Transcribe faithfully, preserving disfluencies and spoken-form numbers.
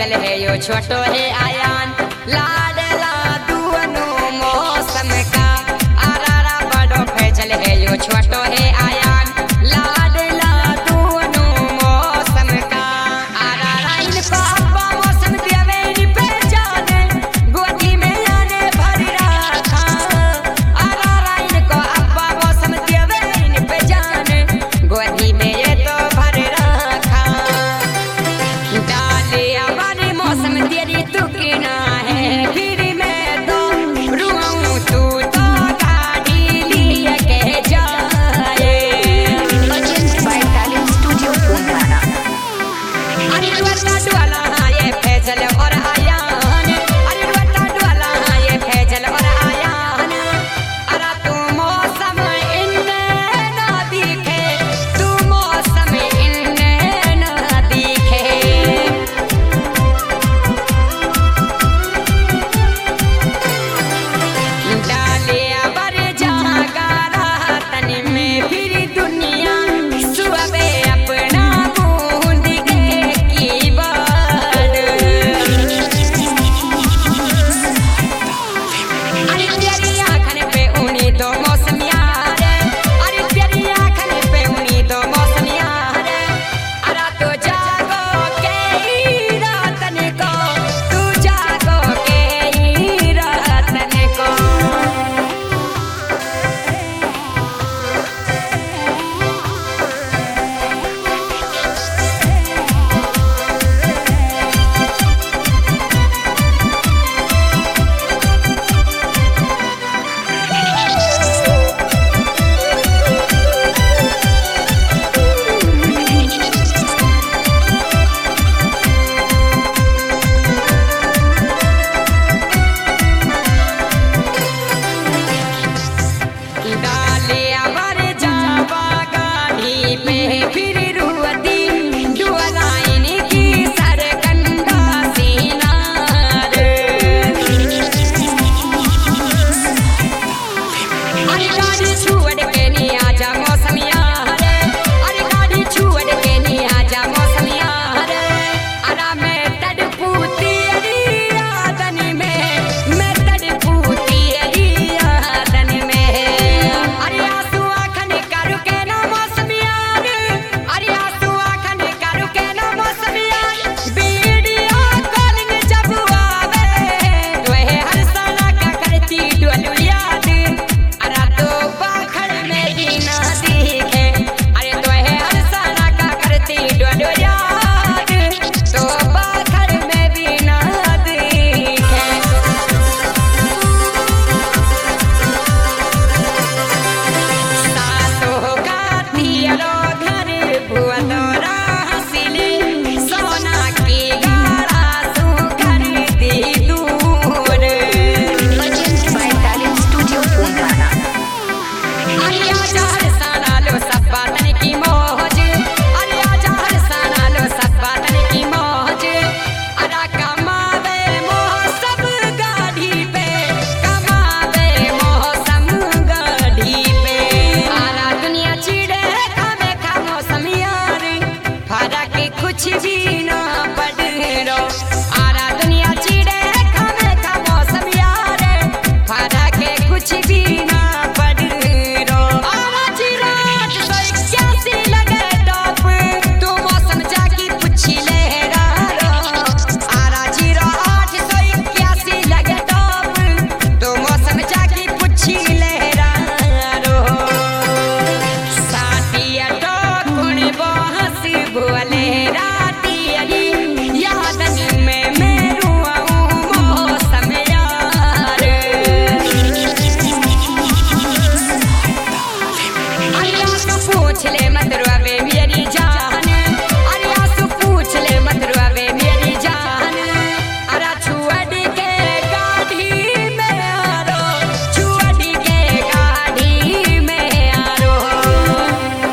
फैजल है यो छोटो है आयान लाडला दुनो मौसम का आरारा बड़ो फैजल है यो छोटो है आयान लाडला दुनो मौसम का आरारा इनका अब्बा मौसम देवे इन पे जाने गोदी में आने भर रखा आरारा इनको अब्बा मौसम देवे इन पे जाने गोदी में ये तो भर रखा डाले हमारे मौसम तेरी तू की ना है फिर मैं तो रुआऊं तू तो गाड़ी लिए के जाए बैतालीस स्टूडियो पुराना अरे दुआला दुआला ये फैजल और आयान अरे दुआला दुआला ये फैजल और आयान अरे तू मौसम इन्ने ना दिखे तू मौसम इन्ने ना दिखे डाले अबर जागा रातन में फिर दुनिया सुबे अपना बूंद के की बात अरे तेरी आँखन पे उनी दो मौसम यार अरे तेरी आँखन पे उनी दो मौसम यार अरे तो जागो के ही रातन को तू जागो के ही रातन को डाले अबर जावा गाड़ी पे फिर रुअती डुअलाइन की सरकंडा सीनार अरे गाड़ी छुअड़ के नी आजा मौसम यार अरे गाड़ी छुअड़ के नी आजा मौसम यार अरे मैं तड़पूती अरी यादन में मैं तड़पूती अरी यादन में अरे आंसू आँखन करू के ना मौसम यार अरे आंसू आँखन करू के ना मौसम यार वीडियो कॉलिंग जब आवे तोहे हर साला का करती डोलू याद अरे तो बाखड़ में भी ना दिखे अरे तोहे हर साला का करती डोलू याद तो बाखड़ में भी ना दिखे सासो का तियरो घर बुआ तोरा हंसिले सोना की गाड़ा सु घर दी दूर बैतालीस स्टूडियो पुराना अरे आजा हर साना लो सब बातन की मौज अरे आजा हर साना लो सब बातन की मौज अरे कमावे मौसम गाड़ी पे कमावे मौसम गाड़ी पे सारा दुनिया चिड़े खावे खा मौसम यार फर्क कुछ भी ना पड़ रो आरा दुनिया चिड़े खावे खा मौसम यार फर्क कुछ भी ना पड़ रो आरा चिराग सो इक्यासी लगे टॉप तू मौसम जाकी पूछी ले रो आरा जीरो आठ सौ इक्यासी लगे टॉप तू मौसम जाकी पूछी ले रो साटिया तो कुण बहस भुअले राती अली यादन में मेरू आऊं मौसम यार अल्लाह को पूछ ले मत रो